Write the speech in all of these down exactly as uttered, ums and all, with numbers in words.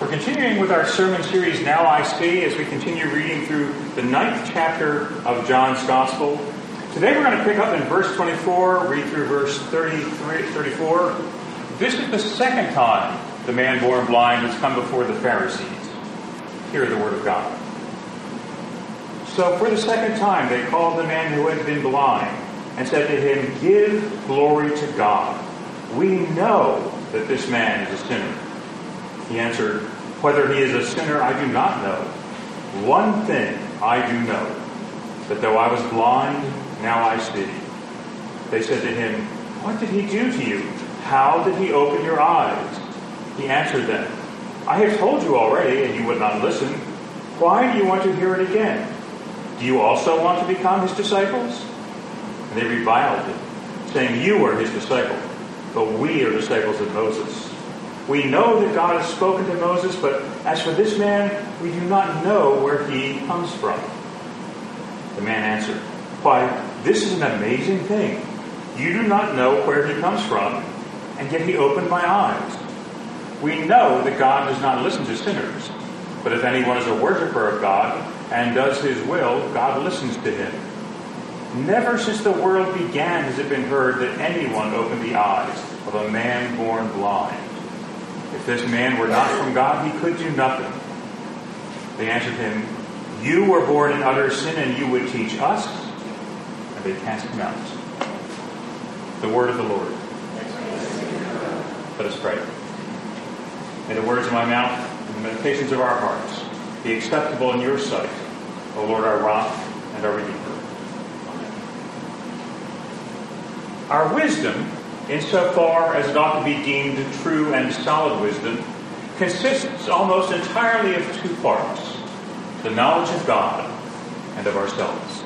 We're continuing with our sermon series, Now I See, as we continue reading through the ninth chapter of John's Gospel. Today we're going to pick up in verse twenty-four, read through verse thirty-three, thirty-four. This is the second time the man born blind has come before the Pharisees. Hear the word of God. So for the second time they called the man who had been blind and said to him, "Give glory to God. We know that this man is a sinner." He answered, "Whether he is a sinner, I do not know. One thing I do know, that though I was blind, now I see." They said to him, "What did he do to you? How did he open your eyes?" He answered them, "I have told you already, and you would not listen. Why do you want to hear it again? Do you also want to become his disciples?" And they reviled him, saying, "You are his disciple, but we are disciples of Moses. We know that God has spoken to Moses, but as for this man, we do not know where he comes from." The man answered, "Why, this is an amazing thing. You do not know where he comes from, and yet he opened my eyes. We know that God does not listen to sinners, but if anyone is a worshiper of God and does his will, God listens to him. Never since the world began has it been heard that anyone opened the eyes of a man born blind. If this man were not from God, he could do nothing." They answered him, "You were born in utter sin, and you would teach us?" And they cast him out. The word of the Lord. Let us pray. May the words of my mouth and the meditations of our hearts be acceptable in your sight, O Lord, our rock and our Redeemer. Amen. Our wisdom, insofar as it ought to be deemed true and solid wisdom, consists almost entirely of two parts: the knowledge of God and of ourselves.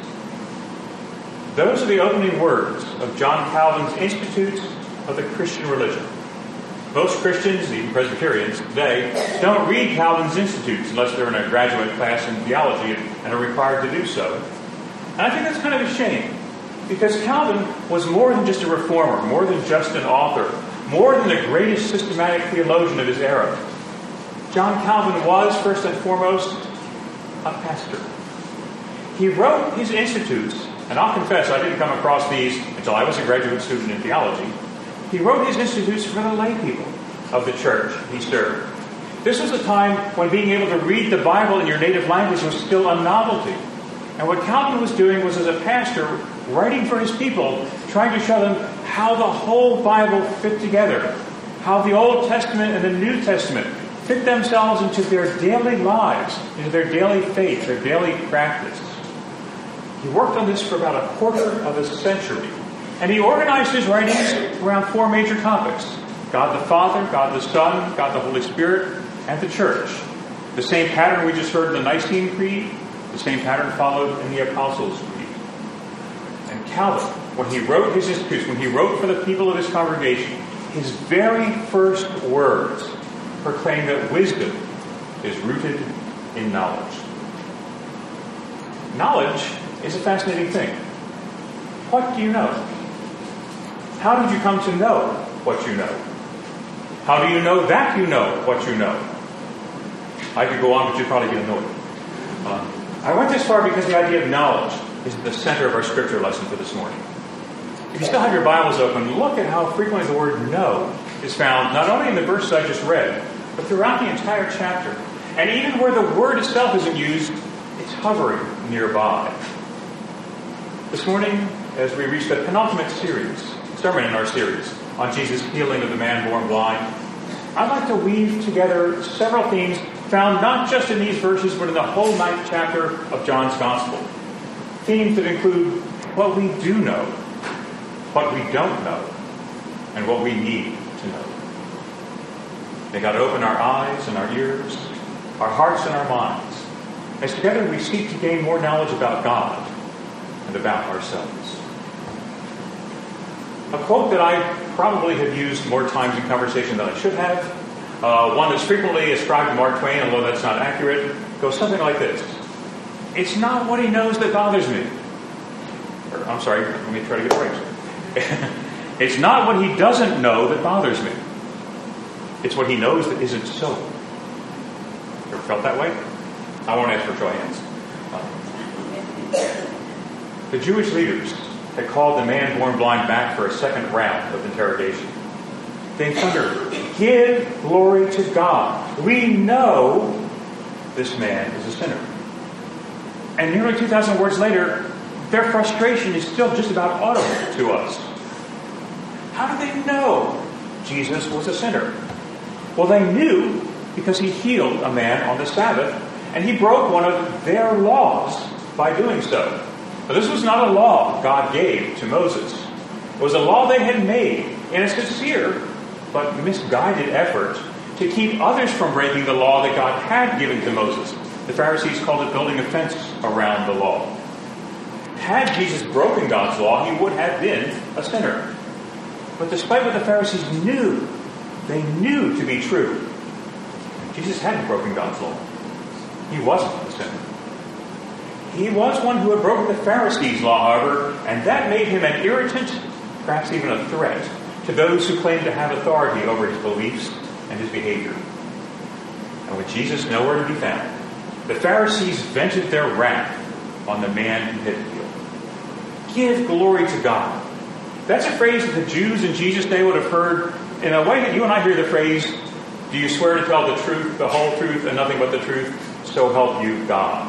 Those are the opening words of John Calvin's Institutes of the Christian Religion. Most Christians, even Presbyterians today, don't read Calvin's Institutes unless they're in a graduate class in theology and are required to do so. And I think that's kind of a shame, because Calvin was more than just a reformer, more than just an author, more than the greatest systematic theologian of his era. John Calvin was, first and foremost, a pastor. He wrote his Institutes, and I'll confess I didn't come across these until I was a graduate student in theology. He wrote his Institutes for the lay people of the church he served. This was a time when being able to read the Bible in your native language was still a novelty. And what Calvin was doing was, as a pastor, writing for his people, trying to show them how the whole Bible fit together, how the Old Testament and the New Testament fit themselves into their daily lives, into their daily faith, their daily practice. He worked on this for about a quarter of a century, and he organized his writings around four major topics: God the Father, God the Son, God the Holy Spirit, and the Church. The same pattern we just heard in the Nicene Creed, the same pattern followed in the Apostles' Creed. And Calvin, when he wrote his Institutes, when he wrote for the people of his congregation, his very first words proclaim that wisdom is rooted in knowledge. Knowledge is a fascinating thing. What do you know? How did you come to know what you know? How do you know that you know what you know? I could go on, but you'd probably get annoyed. Uh, I went this far because the idea of knowledge is at the center of our scripture lesson for this morning. If you still have your Bibles open, look at how frequently the word know is found, not only in the verses I just read, but throughout the entire chapter. And even where the word itself isn't used, it's hovering nearby. This morning, as we reach the penultimate series, sermon in our series on Jesus' healing of the man born blind, I'd like to weave together several themes found not just in these verses, but in the whole ninth chapter of John's Gospel. Themes that include what we do know, what we don't know, and what we need to know. May God open our eyes and our ears, our hearts and our minds, as together we seek to gain more knowledge about God and about ourselves. A quote that I probably have used more times in conversation than I should have, uh, one that's frequently ascribed to Mark Twain, although that's not accurate, goes something like this: "It's not what he knows that bothers me." Or, I'm sorry, let me try to get it right. It's not what he doesn't know that bothers me. It's what he knows that isn't so. Ever felt that way? I won't ask for show of hands. The Jewish leaders had called the man born blind back for a second round of interrogation. They thundered, "Give glory to God. We know this man is a sinner." And nearly two thousand words later, their frustration is still just about audible to us. How did they know Jesus was a sinner? Well, they knew because he healed a man on the Sabbath, and he broke one of their laws by doing so. But this was not a law God gave to Moses. It was a law they had made in a sincere but misguided effort to keep others from breaking the law that God had given to Moses. The Pharisees called it building a fence around the law. Had Jesus broken God's law, he would have been a sinner. But despite what the Pharisees knew, they knew to be true, Jesus hadn't broken God's law. He wasn't a sinner. He was one who had broken the Pharisees' law, however, and that made him an irritant, perhaps even a threat, to those who claimed to have authority over his beliefs and his behavior. And with Jesus nowhere to be found, the Pharisees vented their wrath on the man who had healed. Give glory to God. That's a phrase that the Jews in Jesus' day would have heard in a way that you and I hear the phrase, "Do you swear to tell the truth, the whole truth, and nothing but the truth? So help you God."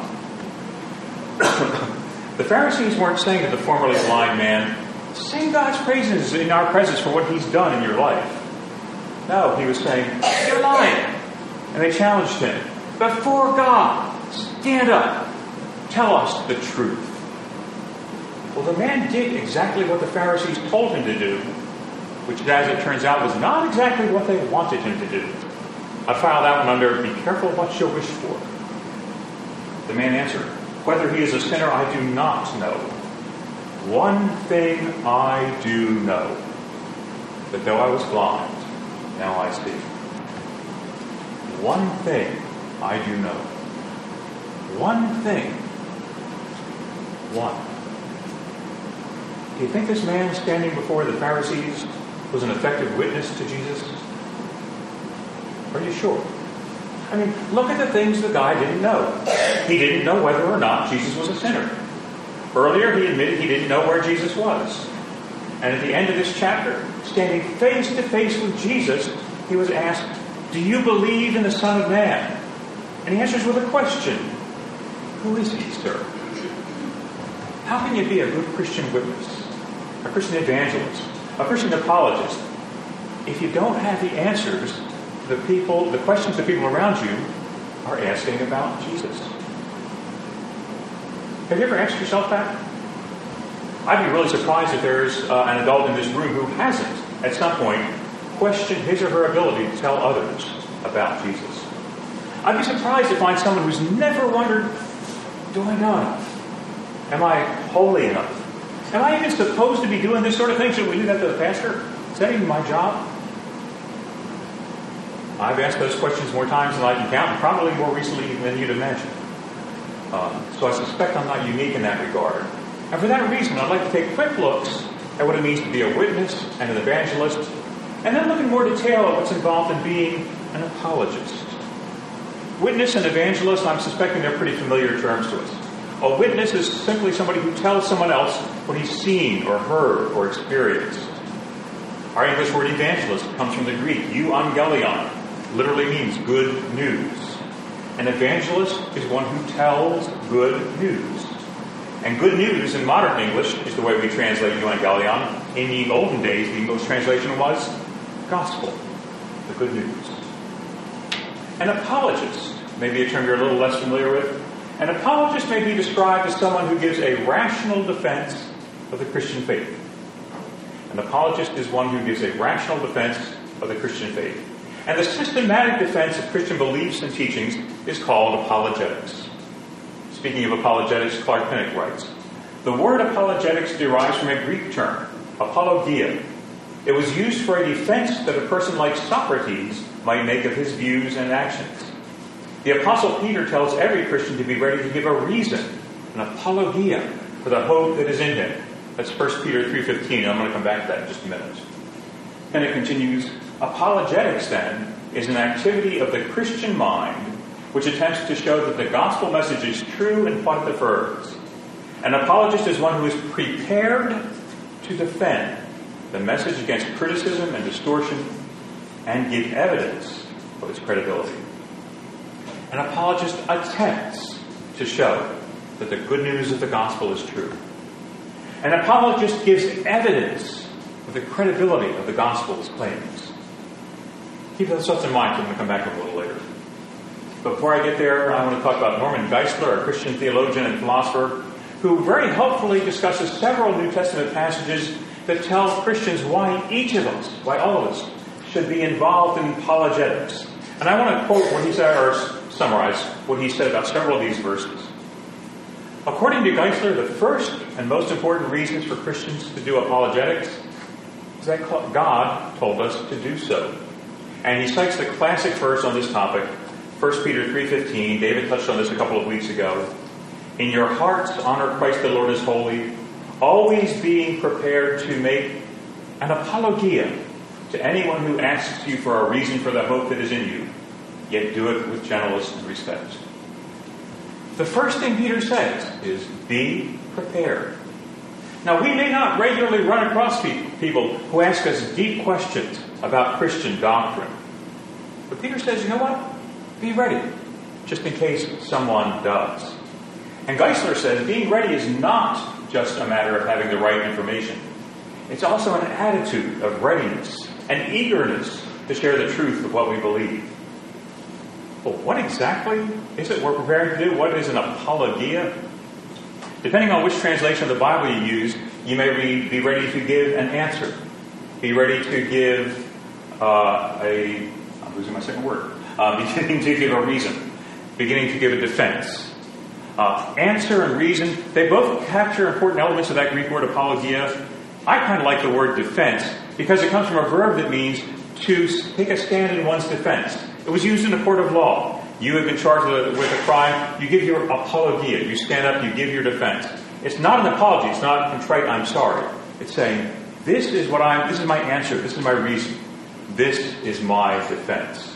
The Pharisees weren't saying to the formerly blind man, "Sing God's praises in our presence for what he's done in your life." No, he was saying, "You're lying." And they challenged him, "Before God, stand up. Tell us the truth." Well, the man did exactly what the Pharisees told him to do, which, as it turns out, was not exactly what they wanted him to do. I filed that one under, "Be careful what you wish for." The man answered, "Whether he is a sinner, I do not know. One thing I do know, that though I was blind, now I see." One thing I do know. One thing. One. Do you think this man standing before the Pharisees was an effective witness to Jesus? Are you sure? I mean, look at the things the guy didn't know. He didn't know whether or not Jesus was a sinner. Earlier, he admitted he didn't know where Jesus was. And at the end of this chapter, standing face to face with Jesus, he was asked, "Do you believe in the Son of Man?" And he answers with a question. Who is he, sir? How can you be a good Christian witness, a Christian evangelist, a Christian apologist, if you don't have the answers to the people, the questions the people around you are asking about Jesus? Have you ever asked yourself that? I'd be really surprised if there's uh, an adult in this room who hasn't, at some point, questioned his or her ability to tell others about Jesus. I'd be surprised to find someone who's never wondered, do I know enough? Am I holy enough? Am I even supposed to be doing this sort of thing? Should we do that to the pastor? Is that even my job? I've asked those questions more times than I can count, and probably more recently than you'd imagine. Um, so I suspect I'm not unique in that regard. And for that reason, I'd like to take quick looks at what it means to be a witness and an evangelist, and then look in more detail at what's involved in being an apologist. Witness and evangelist, I'm suspecting they're pretty familiar terms to us. A witness is simply somebody who tells someone else what he's seen or heard or experienced. Our English word evangelist comes from the Greek euangelion, literally means good news. An evangelist is one who tells good news. And good news in modern English is the way we translate euangelion. In the olden days, the English translation was gospel, the good news. An apologist may be a term you're a little less familiar with. An apologist may be described as someone who gives a rational defense of the Christian faith. An apologist is one who gives a rational defense of the Christian faith. And the systematic defense of Christian beliefs and teachings is called apologetics. Speaking of apologetics, Clark Pinnock writes, "The word apologetics derives from a Greek term, apologia. It was used for a defense that a person like Socrates might make of his views and actions. The Apostle Peter tells every Christian to be ready to give a reason, an apologia, for the hope that is in him." That's First Peter three fifteen, and I'm going to come back to that in just a minute. And it continues, "Apologetics, then, is an activity of the Christian mind which attempts to show that the gospel message is true in what it affirms. An apologist is one who is prepared to defend the message against criticism and distortion and give evidence of its credibility. An apologist attempts to show that the good news of the gospel is true. An apologist gives evidence of the credibility of the gospel's claims. Keep those thoughts in mind. I'm going to come back to them a little later. But before I get there, I want to talk about Norman Geisler, a Christian theologian and philosopher, who very helpfully discusses several New Testament passages that tell Christians why each of us, why all of us, should be involved in apologetics. And I want to quote what he said, or summarize what he said about several of these verses. According to Geisler, the first and most important reasons for Christians to do apologetics is that God told us to do so. And he cites the classic verse on this topic, First Peter three fifteen. David touched on this a couple of weeks ago. In your hearts, honor Christ the Lord as holy, always being prepared to make an apologia to anyone who asks you for a reason for the hope that is in you, yet do it with gentleness and respect. The first thing Peter says is, be prepared. Now, we may not regularly run across people who ask us deep questions about Christian doctrine. But Peter says, you know what? Be ready, just in case someone does. And Geisler says being ready is not just a matter of having the right information. It's also an attitude of readiness and eagerness to share the truth of what we believe. Well, what exactly is it we're preparing to do? What is an apologia? Depending on which translation of the Bible you use, you may be, be ready to give an answer. Be ready to give uh, a... I'm losing my second word. Uh, beginning to give a reason. Beginning to give a defense. Uh, answer and reason, they both capture important elements of that Greek word apologia. I kind of like the word defense because it comes from a verb that means to take a stand in one's defense. It was used in a court of law. You have been charged with a, with a crime. You give your apologia. You stand up. You give your defense. It's not an apology. It's not contrite, I'm sorry. It's saying, this is what I'm, this is my answer. This is my reason. This is my defense.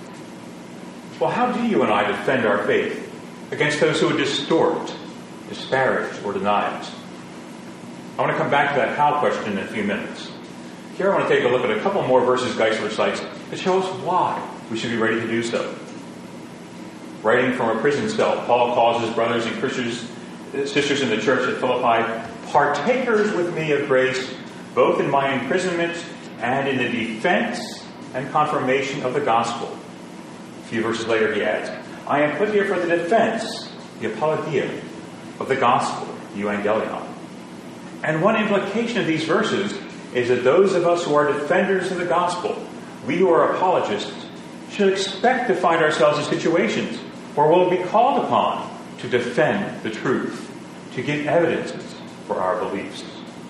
Well, how do you and I defend our faith against those who would distort, disparage, or deny it? I want to come back to that how question in a few minutes. Here I want to take a look at a couple more verses Geisler cites that show us why we should be ready to do so. Writing from a prison cell, Paul calls his brothers and Christians, sisters in the church at Philippi, partakers with me of grace, both in my imprisonment and in the defense and confirmation of the gospel. A few verses later he adds, I am put here for the defense, the apologia, of the gospel, euangelion. And one implication of these verses is that those of us who are defenders of the gospel, we who are apologists, should expect to find ourselves in situations where we'll be called upon to defend the truth, to give evidences for our beliefs.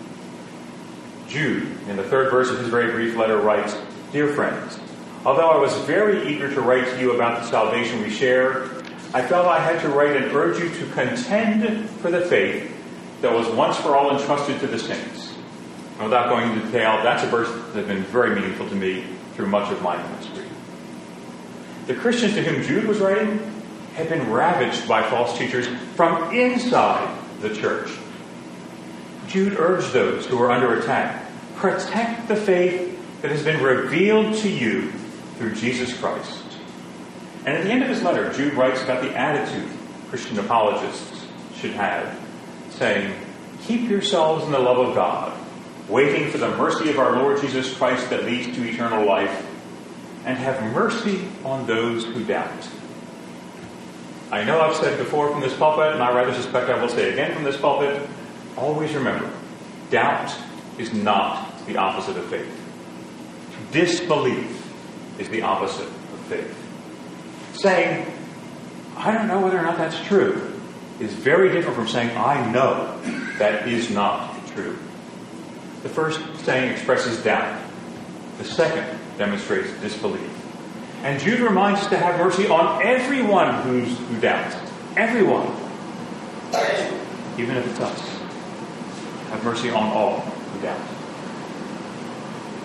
Jude, in the third verse of his very brief letter, writes, Dear friends, although I was very eager to write to you about the salvation we share, I felt I had to write and urge you to contend for the faith that was once for all entrusted to the saints. And without going into detail, that's a verse that has been very meaningful to me through much of my ministry. The Christians to whom Jude was writing had been ravaged by false teachers from inside the church. Jude urged those who were under attack, protect the faith that has been revealed to you through Jesus Christ. And at the end of his letter, Jude writes about the attitude Christian apologists should have, saying, keep yourselves in the love of God, waiting for the mercy of our Lord Jesus Christ that leads to eternal life, and have mercy on those who doubt. I know I've said before from this pulpit, and I rather suspect I will say again from this pulpit, always remember, doubt is not the opposite of faith. Disbelief is the opposite of faith. Saying, I don't know whether or not that's true, is very different from saying, I know that is not true. The first saying expresses doubt. The second demonstrates disbelief. And Jude reminds us to have mercy on everyone who's, who doubts. Everyone. Even if it's us. Have mercy on all who doubt.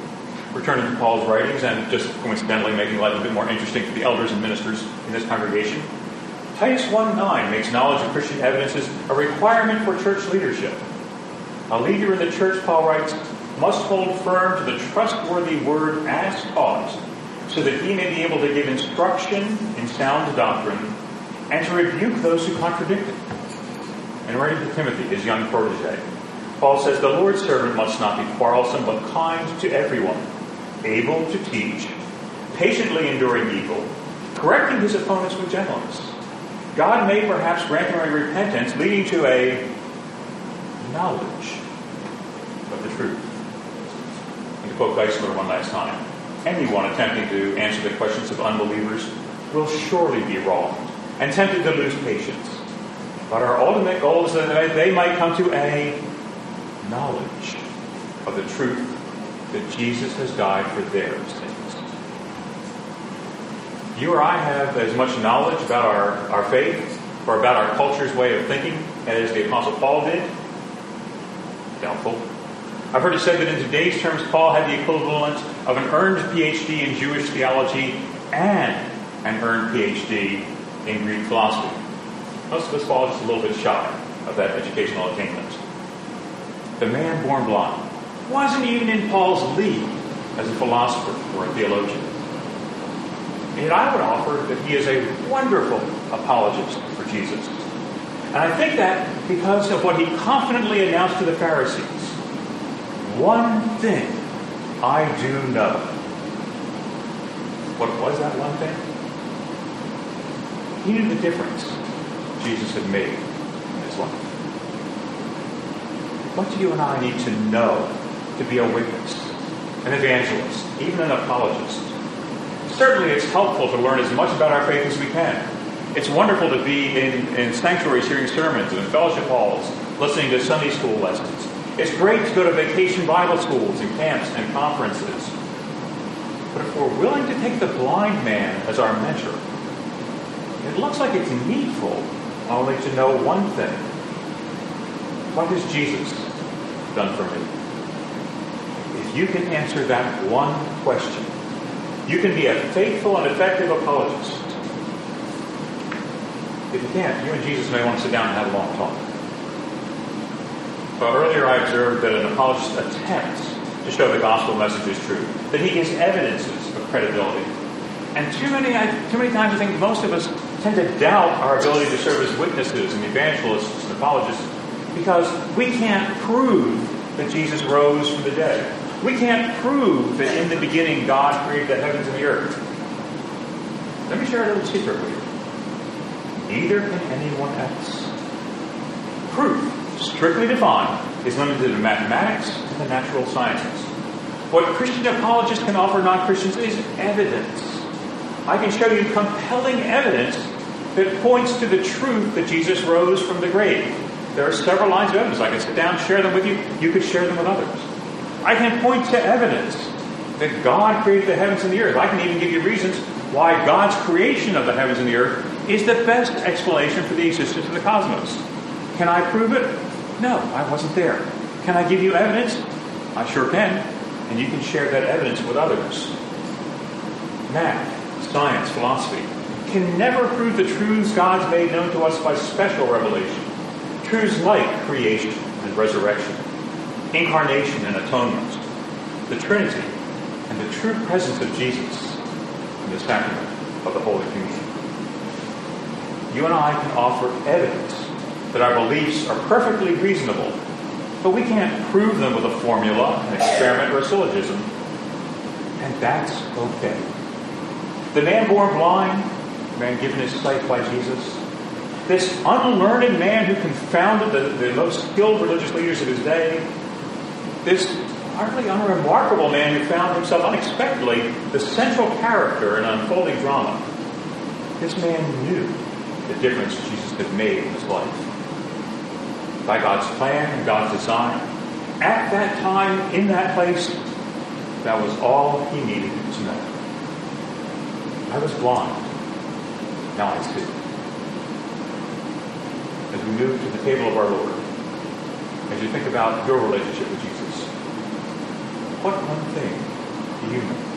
returning to Paul's writings and just coincidentally making life a bit more interesting for the elders and ministers in this congregation, Titus one nine makes knowledge of Christian evidences a requirement for church leadership. A leader in the church, Paul writes, must hold firm to the trustworthy word as taught, so that he may be able to give instruction in sound doctrine and to rebuke those who contradict it. And writing to Timothy, his young protege, Paul says, the Lord's servant must not be quarrelsome, but kind to everyone, able to teach, patiently enduring evil, correcting his opponents with gentleness. God may perhaps grant him a repentance leading to a knowledge of the truth. And to quote Geisler one last time, anyone attempting to answer the questions of unbelievers will surely be wronged and tempted to lose patience. But our ultimate goal is that they might come to a knowledge of the truth that Jesus has died for their sins. You or I have as much knowledge about our, our faith or about our culture's way of thinking as the Apostle Paul did? Doubtful. I've heard it said that in today's terms, Paul had the equivalent of an earned P H D in Jewish theology and an earned P H D in Greek philosophy. Most of us fall just a little bit shy of that educational attainment. The man born blind wasn't even in Paul's league as a philosopher or a theologian. And I would offer that he is a wonderful apologist for Jesus. And I think that because of what he confidently announced to the Pharisees. One thing I do know. What was that one thing? He knew the difference Jesus had made in his life. What do you and I need to know to be a witness, an evangelist, even an apologist? Certainly it's helpful to learn as much about our faith as we can. It's wonderful to be in, in sanctuaries hearing sermons and in fellowship halls, listening to Sunday school lessons. It's great to go to vacation Bible schools and camps and conferences. But if we're willing to take the blind man as our mentor, it looks like it's needful only to know one thing. What has Jesus done for me? If you can answer that one question, you can be a faithful and effective apologist. If you can't, you and Jesus may want to sit down and have a long talk. But earlier I observed that an apologist attempts to show the gospel message is true, that he gives evidences of credibility. And too many, too many times I think most of us tend to doubt our ability to serve as witnesses and evangelists and apologists because we can't prove that Jesus rose from the dead. We can't prove that in the beginning God created the heavens and the earth. Let me share a little secret with you. Neither can anyone else. Proof, strictly defined, is limited to mathematics and the natural sciences. What Christian apologists can offer non-Christians is evidence. I can show you compelling evidence that points to the truth that Jesus rose from the grave. There are several lines of evidence. I can sit down and share them with you. You could share them with others. I can point to evidence that God created the heavens and the earth. I can even give you reasons why God's creation of the heavens and the earth is the best explanation for the existence of the cosmos. Can I prove it? No, I wasn't there. Can I give you evidence? I sure can. And you can share that evidence with others. Math, science, philosophy can never prove the truths God's made known to us by special revelation. Truths like creation and resurrection, incarnation and atonement, the Trinity, and the true presence of Jesus in the sacrament of the Holy Communion. You and I can offer evidence that our beliefs are perfectly reasonable, but we can't prove them with a formula, an experiment, or a syllogism. And that's okay. The man born blind, the man given his sight by Jesus, this unlearned man who confounded the, the most skilled religious leaders of his day, this hardly unremarkable man who found himself unexpectedly the central character in an unfolding drama. This man knew the difference Jesus had made in his life. By God's plan and God's design, at that time, in that place, that was all he needed to know. I was blind. Now I see. As we move to the table of our Lord, as you think about your relationship with Jesus, what one thing do you.